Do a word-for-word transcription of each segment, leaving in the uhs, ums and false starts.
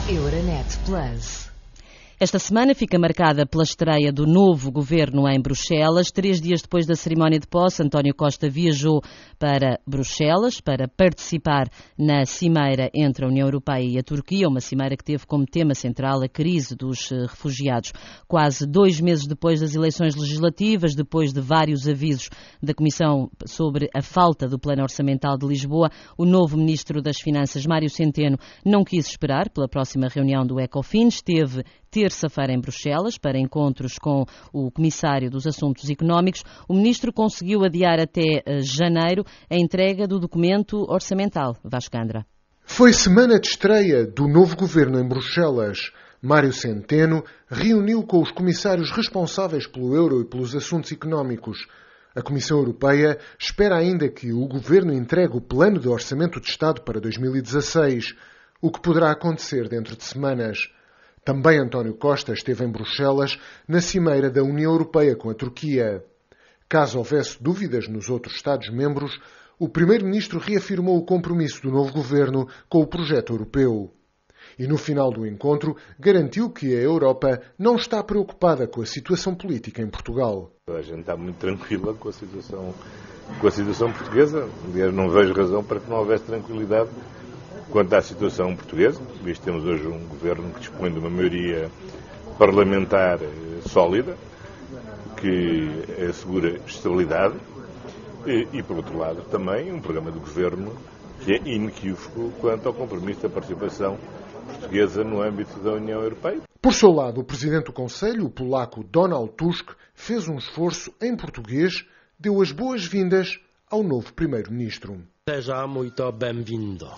Euronet Plus. Esta semana fica marcada pela estreia do novo governo em Bruxelas. Três dias depois da cerimónia de posse, António Costa viajou para Bruxelas para participar na cimeira entre a União Europeia e a Turquia, uma cimeira que teve como tema central a crise dos refugiados. Quase dois meses depois das eleições legislativas, depois de vários avisos da Comissão sobre a falta do Plano Orçamental de Lisboa, o novo Ministro das Finanças, Mário Centeno, não quis esperar pela próxima reunião do Ecofin. Esteve terça-feira em Bruxelas para encontros com o Comissário dos Assuntos Económicos. O Ministro conseguiu adiar até janeiro a entrega do documento orçamental. Vasco Andra. Foi semana de estreia do novo governo em Bruxelas. Mário Centeno reuniu com os comissários responsáveis pelo euro e pelos assuntos económicos. A Comissão Europeia espera ainda que o governo entregue o plano de orçamento de Estado para dois mil e dezasseis, o que poderá acontecer dentro de semanas. Também António Costa esteve em Bruxelas na cimeira da União Europeia com a Turquia. Caso houvesse dúvidas nos outros Estados-membros, o Primeiro-Ministro reafirmou o compromisso do novo governo com o projeto europeu. E no final do encontro garantiu que a Europa não está preocupada com a situação política em Portugal. A gente está muito tranquila com a situação, com a situação portuguesa. Eu não vejo razão para que não houvesse tranquilidade quanto à situação portuguesa. Visto temos hoje um governo que dispõe de uma maioria parlamentar sólida, que assegura estabilidade e, e, por outro lado, também um programa de governo que é inequívoco quanto ao compromisso da participação portuguesa no âmbito da União Europeia. Por seu lado, o Presidente do Conselho, o polaco Donald Tusk, fez um esforço em português, deu as boas-vindas ao novo Primeiro-Ministro. Seja muito bem-vindo.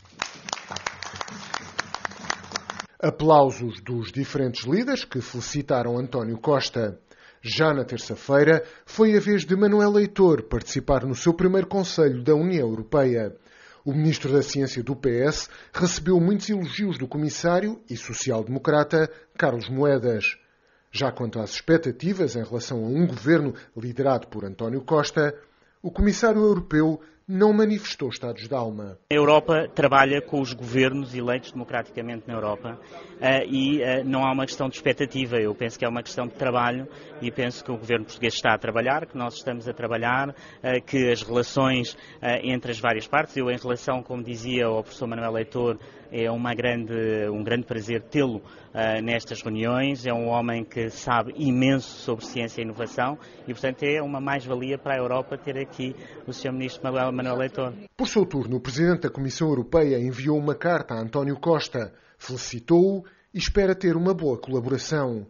Aplausos dos diferentes líderes que felicitaram António Costa. Já na terça-feira, foi a vez de Manuel Leitor participar no seu primeiro Conselho da União Europeia. O Ministro da Ciência do P S recebeu muitos elogios do Comissário e social-democrata Carlos Moedas. Já quanto às expectativas em relação a um governo liderado por António Costa, o Comissário Europeu não manifestou estados de alma. A Europa trabalha com os governos eleitos democraticamente na Europa uh, e uh, não há uma questão de expectativa. Eu penso que é uma questão de trabalho e penso que o governo português está a trabalhar, que nós estamos a trabalhar, uh, que as relações uh, entre as várias partes, eu em relação, como dizia o professor Manuel Leitor, é uma grande, um grande prazer tê-lo uh, nestas reuniões. É um homem que sabe imenso sobre ciência e inovação e, portanto, é uma mais-valia para a Europa ter aqui o senhor Ministro Manuel, Manuel Leitor. Por seu turno, o Presidente da Comissão Europeia enviou uma carta a António Costa, felicitou-o e espera ter uma boa colaboração.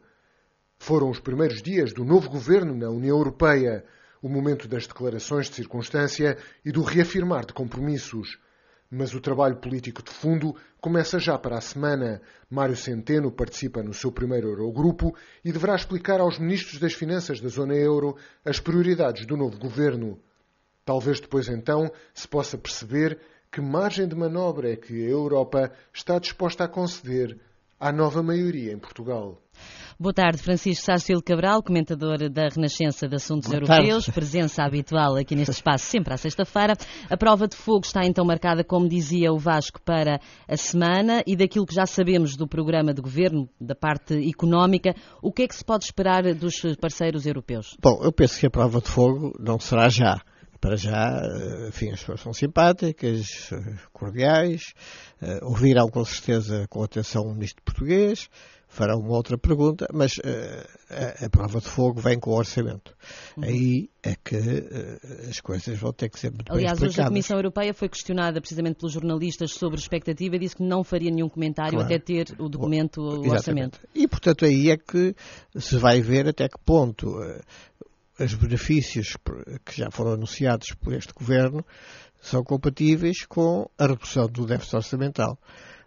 Foram os primeiros dias do novo governo na União Europeia, o momento das declarações de circunstância e do reafirmar de compromissos. Mas o trabalho político de fundo começa já para a semana. Mário Centeno participa no seu primeiro Eurogrupo e deverá explicar aos ministros das Finanças da zona euro as prioridades do novo governo. Talvez depois então se possa perceber que margem de manobra é que a Europa está disposta a conceder à nova maioria em Portugal. Boa tarde, Francisco Sarcílio Cabral, comentador da Renascença de Assuntos Boa Europeus, tarde. Presença habitual aqui neste espaço, sempre à sexta-feira. A prova de fogo está então marcada, como dizia o Vasco, para a semana e daquilo que já sabemos do programa de governo, da parte económica, o que é que se pode esperar dos parceiros europeus? Bom, eu penso que a prova de fogo não será já. Para já, enfim, as pessoas são simpáticas, cordiais, ouvirão com certeza com atenção o ministro português, farão uma outra pergunta, mas uh, a, a prova de fogo vem com o orçamento. Uhum. Aí é que uh, as coisas vão ter que ser muito Aliás, bem explicadas. Hoje a Comissão Europeia foi questionada precisamente pelos jornalistas sobre a expectativa e disse que não faria nenhum comentário claro. Até ter o documento, o Exatamente. orçamento. E, portanto, aí é que se vai ver até que ponto uh, os benefícios que já foram anunciados por este governo são compatíveis com a redução do déficit orçamental.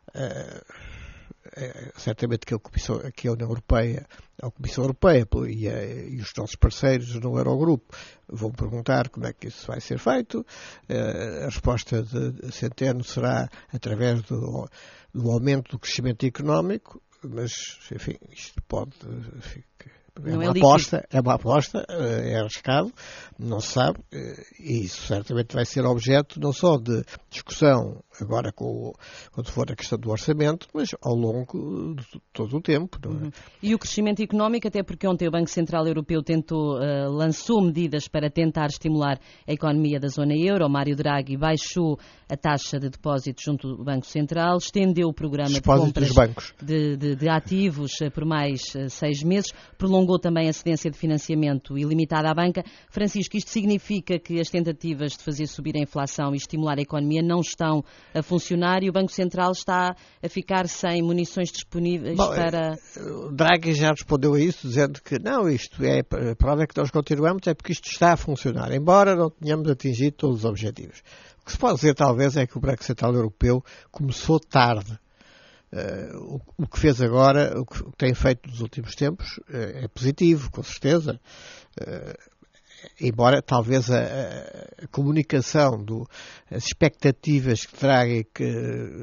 Uh, É, certamente que a, Comissão, que a União Europeia, a Comissão Europeia e, a, e os nossos parceiros no Eurogrupo vão perguntar como é que isso vai ser feito. A resposta de Centeno será através do, do aumento do crescimento económico, mas, enfim, isto pode... Enfim, É uma, é, aposta, é uma aposta, é arriscado, não se sabe, e isso certamente vai ser objeto não só de discussão agora com o, quando for a questão do orçamento, mas ao longo de todo o tempo. Não é? Uhum. E o crescimento económico, até porque ontem o Banco Central Europeu tentou, uh, lançou medidas para tentar estimular a economia da zona euro. O Mário Draghi baixou a taxa de depósitos junto do Banco Central, estendeu o programa de compras dos bancos. De, de, de ativos uh, por mais uh, seis meses, prolongou também a cedência de financiamento ilimitada à banca. Francisco, isto significa que as tentativas de fazer subir a inflação e estimular a economia não estão a funcionar e o Banco Central está a ficar sem munições disponíveis Bom, para... O Draghi já respondeu a isso dizendo que não, isto é a prova é que nós continuamos, é porque isto está a funcionar, embora não tenhamos atingido todos os objetivos. O que se pode dizer talvez é que o Banco Central Europeu começou tarde. Uh, o, o que fez agora, o que, o que tem feito nos últimos tempos uh, é positivo, com certeza. Uh, embora talvez a, a, a comunicação, do, as expectativas que Draghi que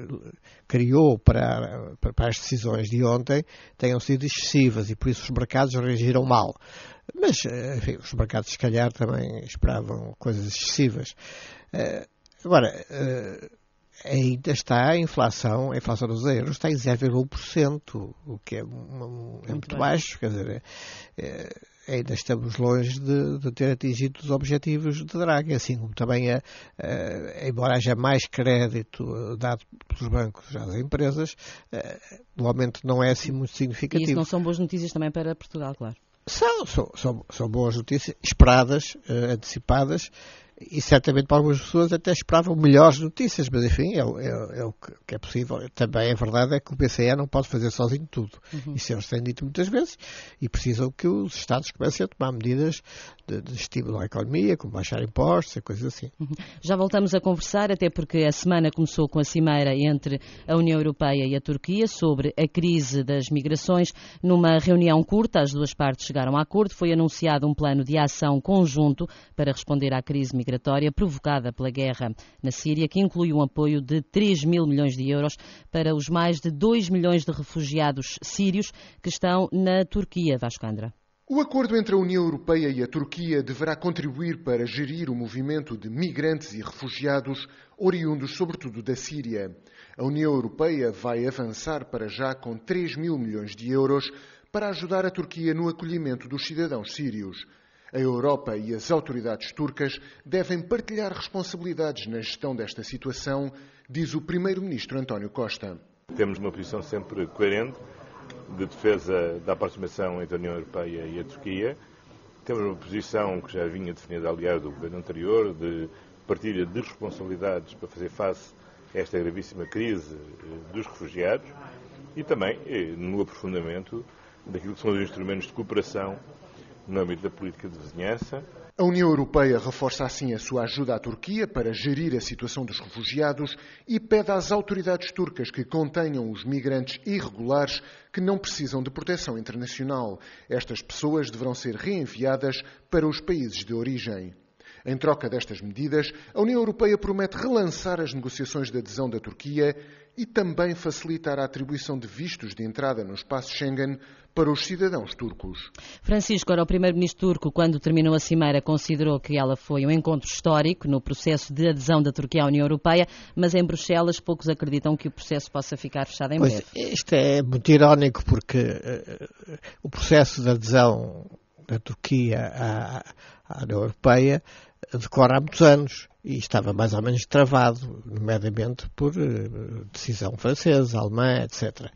criou para, para, para as decisões de ontem tenham sido excessivas e por isso os mercados reagiram mal. Mas, enfim, os mercados se calhar também esperavam coisas excessivas. Uh, agora, uh, ainda está a inflação, a inflação dos euros está em zero vírgula um por cento, o que é, uma, é muito, muito baixo, quer dizer, é, ainda estamos longe de, de ter atingido os objetivos de Draghi, assim como também, a, a, embora haja mais crédito dado pelos bancos às empresas, a, o aumento não é assim muito significativo. E isso não são boas notícias também para Portugal, claro. São, são, são, são boas notícias, esperadas, uh, antecipadas, e certamente para algumas pessoas até esperavam melhores notícias, mas enfim, é, é, é o que é possível. Também é verdade é que o B C E não pode fazer sozinho tudo. Uhum. Isso eles têm dito muitas vezes e precisam que os Estados comecem a tomar medidas de, de estímulo à economia, como baixar impostos e coisas assim. Uhum. Já voltamos a conversar, até porque a semana começou com a cimeira entre a União Europeia e a Turquia sobre a crise das migrações. Numa reunião curta, as duas partes chegaram a acordo. Foi anunciado um plano de ação conjunto para responder à crise migratória provocada pela guerra na Síria, que inclui um apoio de três mil milhões de euros para os mais de dois milhões de refugiados sírios que estão na Turquia. Vasco Andra. O acordo entre a União Europeia e a Turquia deverá contribuir para gerir o movimento de migrantes e refugiados oriundos sobretudo da Síria. A União Europeia vai avançar para já com três mil milhões de euros para ajudar a Turquia no acolhimento dos cidadãos sírios. A Europa e as autoridades turcas devem partilhar responsabilidades na gestão desta situação, diz o primeiro-ministro António Costa. Temos uma posição sempre coerente de defesa da aproximação entre a União Europeia e a Turquia. Temos uma posição que já vinha definida, aliás, do governo anterior, de partilha de responsabilidades para fazer face a esta gravíssima crise dos refugiados e também no aprofundamento daquilo que são os instrumentos de cooperação no âmbito da política de vizinhança. A União Europeia reforça assim a sua ajuda à Turquia para gerir a situação dos refugiados e pede às autoridades turcas que contenham os migrantes irregulares que não precisam de proteção internacional. Estas pessoas deverão ser reenviadas para os países de origem. Em troca destas medidas, a União Europeia promete relançar as negociações de adesão da Turquia e também facilitar a atribuição de vistos de entrada no espaço Schengen para os cidadãos turcos. Francisco, ora, o primeiro-ministro turco, quando terminou a cimeira, considerou que ela foi um encontro histórico no processo de adesão da Turquia à União Europeia, mas em Bruxelas poucos acreditam que o processo possa ficar fechado em breve. Pois, isto é muito irónico porque uh, o processo de adesão da Turquia à, à União Europeia decorre há muitos anos e estava mais ou menos travado, nomeadamente por uh, decisão francesa, alemã, etcétera.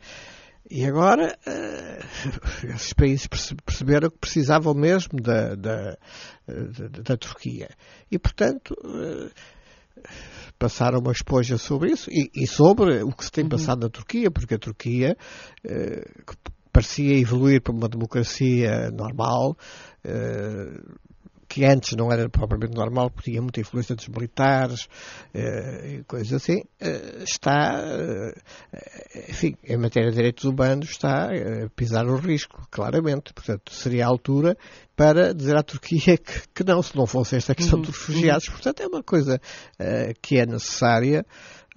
E agora uh, esses países perceberam que precisavam mesmo da, da, da, da Turquia. E, portanto, uh, passaram uma esponja sobre isso e, e sobre o que se tem passado uhum. na Turquia, porque a Turquia uh, que parecia evoluir para uma democracia normal, uh, que antes não era propriamente normal, porque tinha muita influência dos militares e uh, coisas assim, uh, está, uh, enfim, em matéria de direitos humanos, está a pisar o risco, claramente. Portanto, seria a altura para dizer à Turquia que, que não, se não fosse esta questão dos refugiados. Portanto, é uma coisa uh, que é necessária.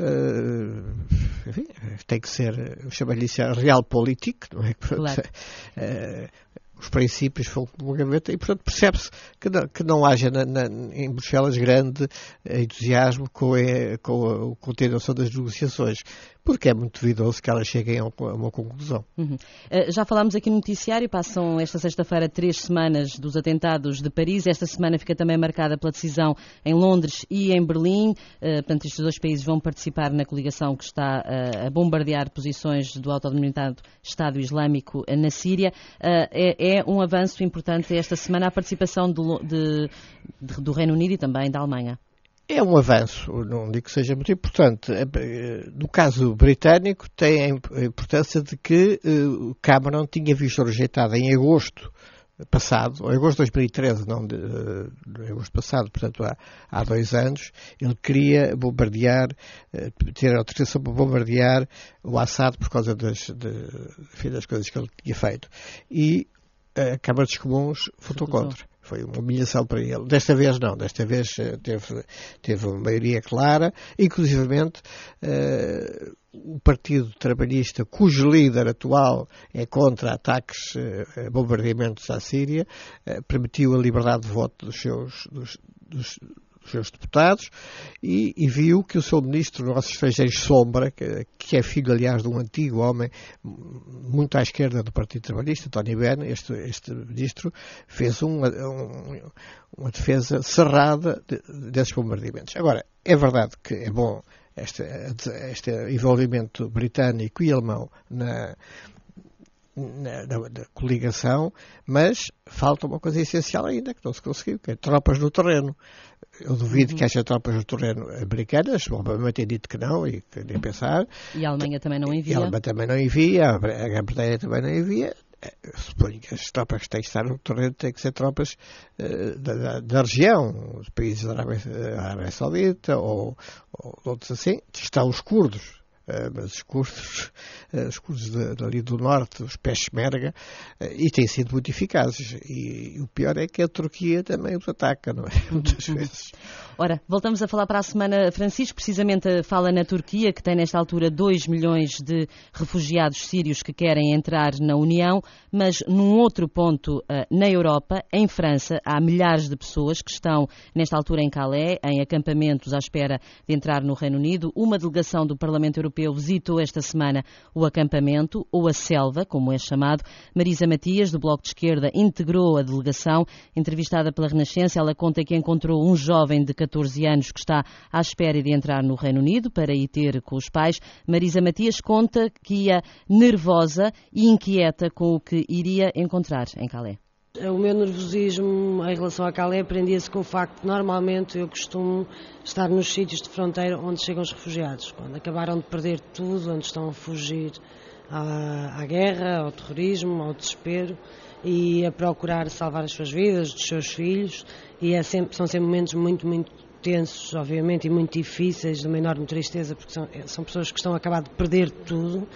Uh, enfim, tem que ser, chama-lhe isso, realpolitik, não é? Claro. Uh, os princípios foram como uma gaveta e, portanto, percebe-se que não, que não haja na, na, em Bruxelas grande entusiasmo com a, com a continuação das negociações, porque é muito duvidoso que elas cheguem a uma conclusão. Uhum. Uh, já falámos aqui no noticiário, passam esta sexta-feira três semanas dos atentados de Paris. Esta semana fica também marcada pela decisão em Londres e em Berlim. Uh, portanto, estes dois países vão participar na coligação que está uh, a bombardear posições do autodenominado Estado Islâmico na Síria. Uh, é, é um avanço importante esta semana a participação do, de, de, do Reino Unido e também da Alemanha. É um avanço, não digo que seja muito importante. No caso britânico, tem a importância de que Cameron tinha visto rejeitado em agosto passado, ou agosto de dois mil e treze, não de, de agosto passado, portanto há, há dois anos, ele queria bombardear, ter autorização para bombardear o Assad por causa das, de, das coisas que ele tinha feito. E a Câmara dos Comuns votou contra. Foi uma humilhação para ele. Desta vez não, desta vez teve, teve uma maioria clara, inclusivamente uh, o Partido Trabalhista, cujo líder atual é contra ataques, uh, bombardeamentos à Síria, uh, permitiu a liberdade de voto dos seus, dos, dos, dos seus deputados e, e viu que o seu ministro dos Negócios Estrangeiros, Sombra, que, que é filho, aliás, de um antigo homem muito à esquerda do Partido Trabalhista, Tony Benn, este, este ministro, fez uma, um, uma defesa cerrada de, desses bombardeamentos. Agora, é verdade que é bom este, este envolvimento britânico e alemão na Na, na, na coligação, mas falta uma coisa essencial ainda, que não se conseguiu, que é tropas no terreno. Eu duvido uhum. que haja tropas no terreno americanas, obviamente tem dito que não, e que nem pensar. E a Alemanha também não envia. E a Alemanha também não envia, a Grã-Bretanha também não envia. Eu suponho que as tropas que têm que estar no terreno têm que ser tropas uh, da, da, da região, os países da Arábia, Arábia Saudita, ou, ou outros assim. Estão os curdos. Uh, mas os curdos, uh, os curdos de, dali do norte, os Peshmerga, uh, e têm sido muito eficazes. E, e o pior é que a Turquia também os ataca, não é? Muitas vezes. Ora, voltamos a falar para a semana, Francisco, precisamente fala na Turquia, que tem nesta altura dois milhões de refugiados sírios que querem entrar na União, mas num outro ponto uh, na Europa, em França, há milhares de pessoas que estão nesta altura em Calais, em acampamentos à espera de entrar no Reino Unido. Uma delegação do Parlamento Europeu visitou esta semana o acampamento, ou a selva, como é chamado. Marisa Matias, do Bloco de Esquerda, integrou a delegação. Entrevistada pela Renascença, ela conta que encontrou um jovem de catorze anos que está à espera de entrar no Reino Unido para ir ter com os pais. Marisa Matias conta que ia nervosa e inquieta com o que iria encontrar em Calais. O meu nervosismo em relação a Calais prendia-se com o facto que normalmente eu costumo estar nos sítios de fronteira onde chegam os refugiados, quando acabaram de perder tudo, onde estão a fugir à, à guerra, ao terrorismo, ao desespero e a procurar salvar as suas vidas, dos seus filhos, e é sempre, são sempre momentos muito, muito tensos, obviamente, e muito difíceis, de uma enorme tristeza, porque são, são pessoas que estão a acabar de perder tudo.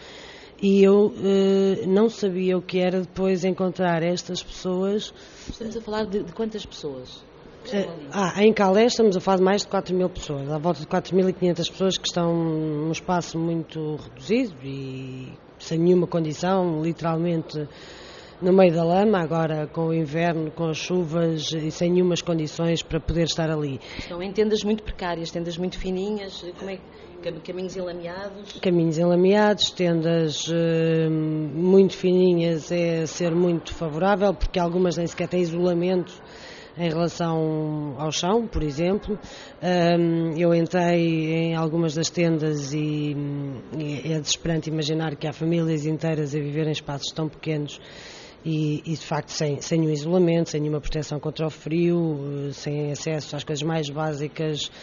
E eu eh, não sabia o que era depois encontrar estas pessoas. Estamos a falar de, de quantas pessoas? Eh, ah, em Calais estamos a falar de mais de quatro mil pessoas, à volta de quatro mil e quinhentas pessoas que estão num espaço muito reduzido e sem nenhuma condição, literalmente no meio da lama, agora com o inverno, com as chuvas e sem nenhumas condições para poder estar ali. Estão em tendas muito precárias, tendas muito fininhas, como é que... Caminhos enlameados? Caminhos enlameados, tendas uh, muito fininhas é ser muito favorável, porque algumas nem sequer têm isolamento em relação ao chão, por exemplo. Um, eu entrei em algumas das tendas e, e é desesperante imaginar que há famílias inteiras a viver em espaços tão pequenos e, e de facto sem, sem nenhum isolamento, sem nenhuma proteção contra o frio, sem acesso às coisas mais básicas,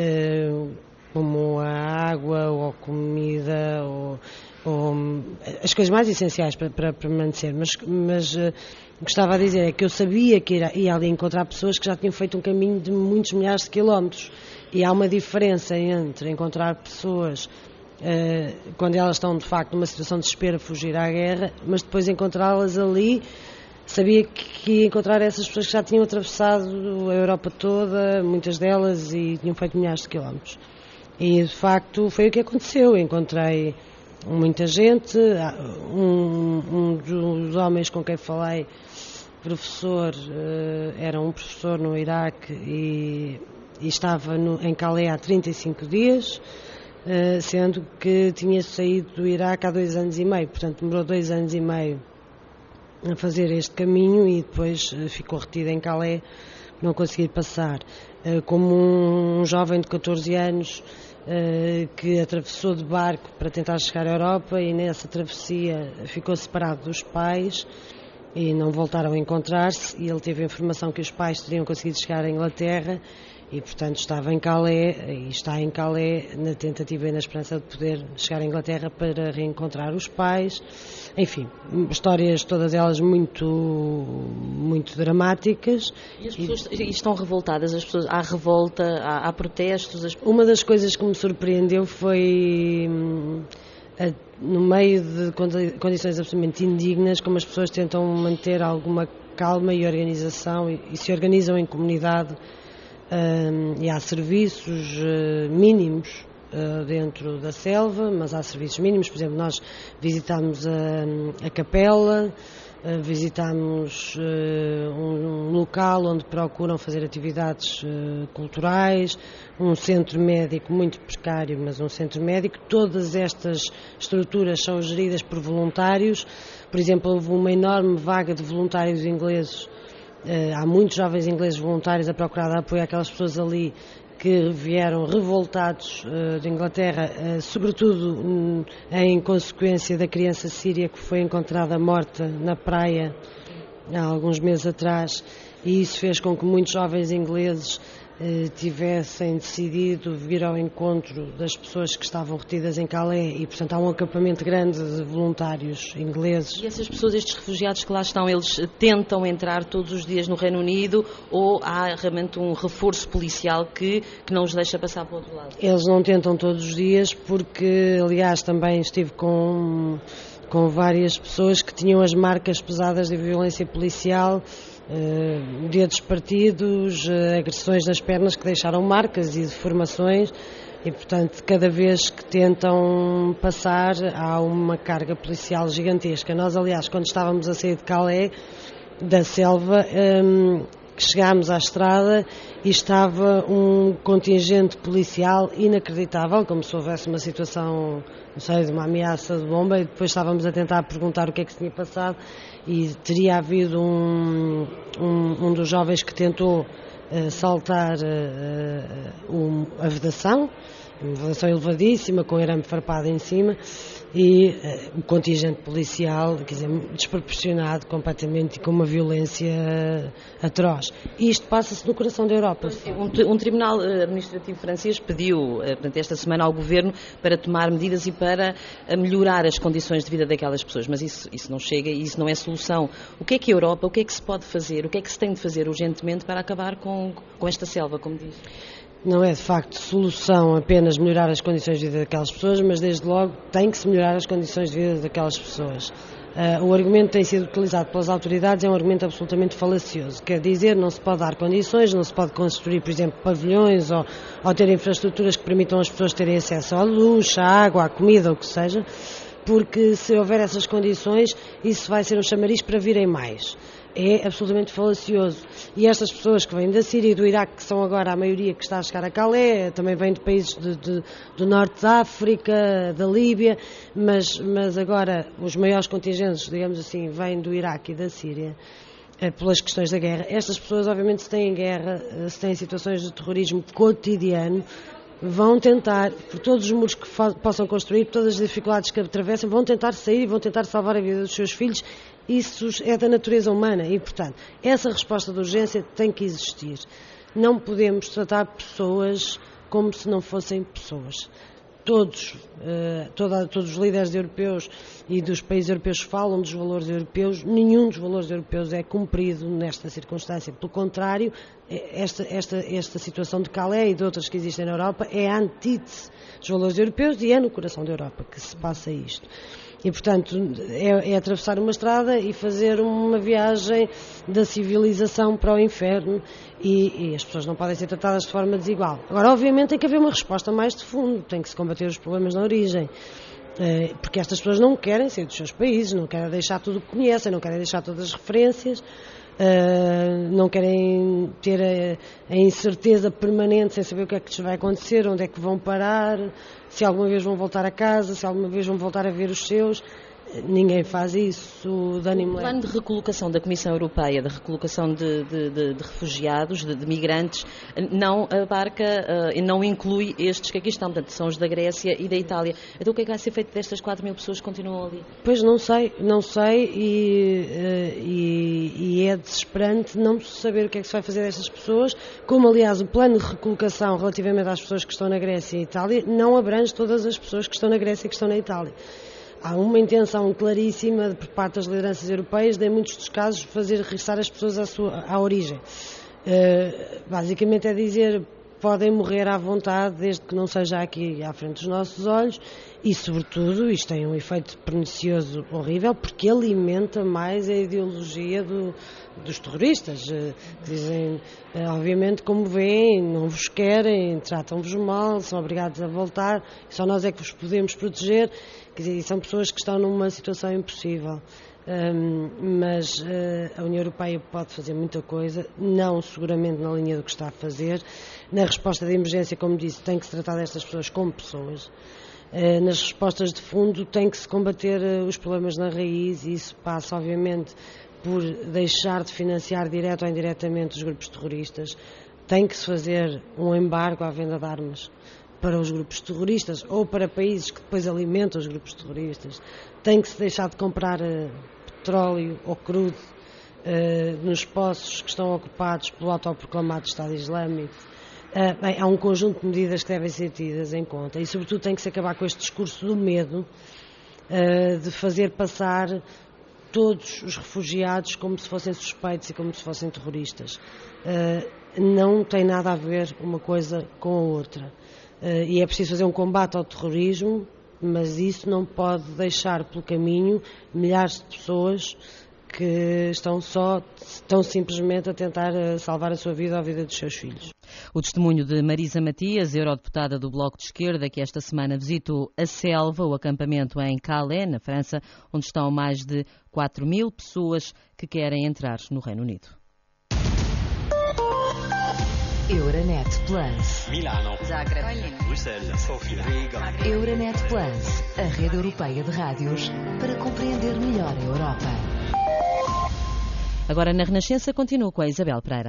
uh, como a água ou a comida ou, ou as coisas mais essenciais para, para permanecer, mas, mas uh, o que estava a dizer é que eu sabia que ia, ia ali encontrar pessoas que já tinham feito um caminho de muitos milhares de quilómetros, e há uma diferença entre encontrar pessoas uh, quando elas estão de facto numa situação de desespero a fugir à guerra, mas depois encontrá-las ali. Sabia que ia encontrar essas pessoas que já tinham atravessado a Europa toda, muitas delas, e tinham feito milhares de quilómetros. E de facto foi o que aconteceu. Encontrei muita gente, um, um dos homens com quem falei professor, era um professor no Iraque e, e estava no, em Calais há trinta e cinco dias, sendo que tinha saído do Iraque há dois anos e meio, portanto demorou dois anos e meio a fazer este caminho e depois ficou retido em Calais, não conseguir passar. Como um jovem de catorze anos que atravessou de barco para tentar chegar à Europa e nessa travessia ficou separado dos pais e não voltaram a encontrar-se, e ele teve a informação que os pais teriam conseguido chegar à Inglaterra e, portanto, estava em Calais e está em Calais na tentativa e na esperança de poder chegar à Inglaterra para reencontrar os pais. Enfim, histórias todas elas muito, muito dramáticas. E as pessoas e... estão revoltadas, as pessoas, há revolta, há, há protestos. As... Uma das coisas que me surpreendeu foi, a, no meio de condições absolutamente indignas, como as pessoas tentam manter alguma calma e organização e, e se organizam em comunidade. Um, e há serviços uh, mínimos uh, dentro da selva, mas há serviços mínimos. Por exemplo, nós visitámos a, a capela, uh, visitámos uh, um, um local onde procuram fazer atividades uh, culturais, um centro médico muito precário, mas um centro médico. Todas estas estruturas são geridas por voluntários. Por exemplo, houve uma enorme vaga de voluntários ingleses. Uh, há muitos jovens ingleses voluntários a procurar dar apoio àquelas pessoas ali que vieram revoltados uh, de Inglaterra, uh, sobretudo um, em consequência da criança síria que foi encontrada morta na praia há alguns meses atrás, e isso fez com que muitos jovens ingleses uh, tivessem decidido vir ao encontro das pessoas que estavam retidas em Calais, e portanto há um acampamento grande de voluntários ingleses. E essas pessoas, estes refugiados que lá estão, eles tentam entrar todos os dias no Reino Unido, ou há realmente um reforço policial que, que não os deixa passar para o outro lado? Eles não tentam todos os dias, porque aliás também estive com, com várias pessoas que tinham as marcas pesadas de violência policial. Uh, dedos partidos, uh, agressões nas pernas que deixaram marcas e deformações, e portanto cada vez que tentam passar há uma carga policial gigantesca. Nós, aliás, quando estávamos a sair de Calais, da selva, um, chegámos à estrada e estava um contingente policial inacreditável, como se houvesse uma situação, não sei, de uma ameaça de bomba, e depois estávamos a tentar perguntar o que é que se tinha passado, e teria havido um, um, um dos jovens que tentou uh, saltar uh, um, a vedação, uma vedação elevadíssima, com arame farpado em cima, e uh, o contingente policial, quer dizer, desproporcionado completamente e com uma violência atroz. E isto passa-se no coração da Europa. Um, um tribunal administrativo francês pediu, portanto, esta semana ao governo para tomar medidas e para melhorar as condições de vida daquelas pessoas, mas isso, isso não chega e isso não é solução. O que é que a Europa, o que é que se pode fazer, o que é que se tem de fazer urgentemente para acabar com, com esta selva, como diz? Não é de facto solução apenas melhorar as condições de vida daquelas pessoas, mas desde logo tem que se melhorar as condições de vida daquelas pessoas. Uh, o argumento que tem sido utilizado pelas autoridades é um argumento absolutamente falacioso. Quer dizer, não se pode dar condições, não se pode construir, por exemplo, pavilhões ou, ou ter infraestruturas que permitam às pessoas terem acesso à luz, à água, à comida, o que seja, porque se houver essas condições, isso vai ser um chamariz para virem mais. É absolutamente falacioso. E estas pessoas que vêm da Síria e do Iraque, que são agora a maioria que está a chegar a Calais, também vêm de países de, de, do norte da África, da Líbia, mas, mas agora os maiores contingentes, digamos assim, vêm do Iraque e da Síria, pelas questões da guerra. Estas pessoas, obviamente, se têm guerra, se têm situações de terrorismo cotidiano, vão tentar, por todos os muros que possam construir, por todas as dificuldades que atravessam, vão tentar sair e vão tentar salvar a vida dos seus filhos. Isso é da natureza humana e, portanto, essa resposta de urgência tem que existir. Não podemos tratar pessoas como se não fossem pessoas. Todos, uh, toda, todos os líderes europeus e dos países europeus falam dos valores europeus. Nenhum dos valores europeus é cumprido nesta circunstância. Pelo contrário, esta, esta, esta situação de Calais e de outras que existem na Europa é a antítese dos valores europeus e é no coração da Europa que se passa isto. E, portanto, é, é atravessar uma estrada e fazer uma viagem da civilização para o inferno e, e as pessoas não podem ser tratadas de forma desigual. Agora, obviamente, tem que haver uma resposta mais de fundo, tem que se combater os problemas na origem, porque estas pessoas não querem sair dos seus países, não querem deixar tudo o que conhecem, não querem deixar todas as referências, Uh, não querem ter a, a incerteza permanente sem saber o que é que lhes vai acontecer, onde é que vão parar, se alguma vez vão voltar a casa, se alguma vez vão voltar a ver os seus. Ninguém faz isso. O O plano de recolocação da Comissão Europeia, de recolocação de, de, de, de refugiados, de, de migrantes, não abarca e uh, não inclui estes que aqui estão, portanto, são os da Grécia e da Itália. Então o que é que vai ser feito destas quatro mil pessoas que continuam ali? Pois não sei, não sei e, uh, e, e é desesperante não saber o que é que se vai fazer destas pessoas, como aliás o plano de recolocação relativamente às pessoas que estão na Grécia e Itália não abrange todas as pessoas que estão na Grécia e que estão na Itália. Há uma intenção claríssima por parte das lideranças europeias de, em muitos dos casos, fazer regressar as pessoas à, sua, à origem. Uh, basicamente é dizer, podem morrer à vontade, desde que não seja aqui à frente dos nossos olhos, e, sobretudo, isto tem um efeito pernicioso horrível, porque alimenta mais a ideologia do, dos terroristas. Uh, dizem, uh, obviamente, como veem, não vos querem, tratam-vos mal, são obrigados a voltar, só nós é que vos podemos proteger. Quer dizer, são pessoas que estão numa situação impossível, um, mas uh, a União Europeia pode fazer muita coisa, não seguramente na linha do que está a fazer. Na resposta de emergência, como disse, tem que se tratar destas pessoas como pessoas. Uh, nas respostas de fundo tem que se combater uh, os problemas na raiz, e isso passa, obviamente, por deixar de financiar direto ou indiretamente os grupos terroristas. Tem que se fazer um embargo à venda de armas para os grupos terroristas ou para países que depois alimentam os grupos terroristas. Tem que se deixar de comprar uh, petróleo ou crudo uh, nos poços que estão ocupados pelo autoproclamado Estado Islâmico. Uh, bem, há um conjunto de medidas que devem ser tidas em conta e, sobretudo, tem que se acabar com este discurso do medo uh, de fazer passar todos os refugiados como se fossem suspeitos e como se fossem terroristas. Uh, não tem nada a ver uma coisa com a outra. Uh, e é preciso fazer um combate ao terrorismo, mas isso não pode deixar pelo caminho milhares de pessoas que estão só, estão simplesmente a tentar salvar a sua vida ou a vida dos seus filhos. O testemunho de Marisa Matias, eurodeputada do Bloco de Esquerda, que esta semana visitou a Selva, o acampamento em Calais, na França, onde estão mais de quatro mil pessoas que querem entrar no Reino Unido. Euronet Plus. Milano. Zagreb. Bruxelas. Sofia. Riga. Euronet Plus, a rede europeia de rádios para compreender melhor a Europa. Agora na Renascença continua com a Isabel Pereira.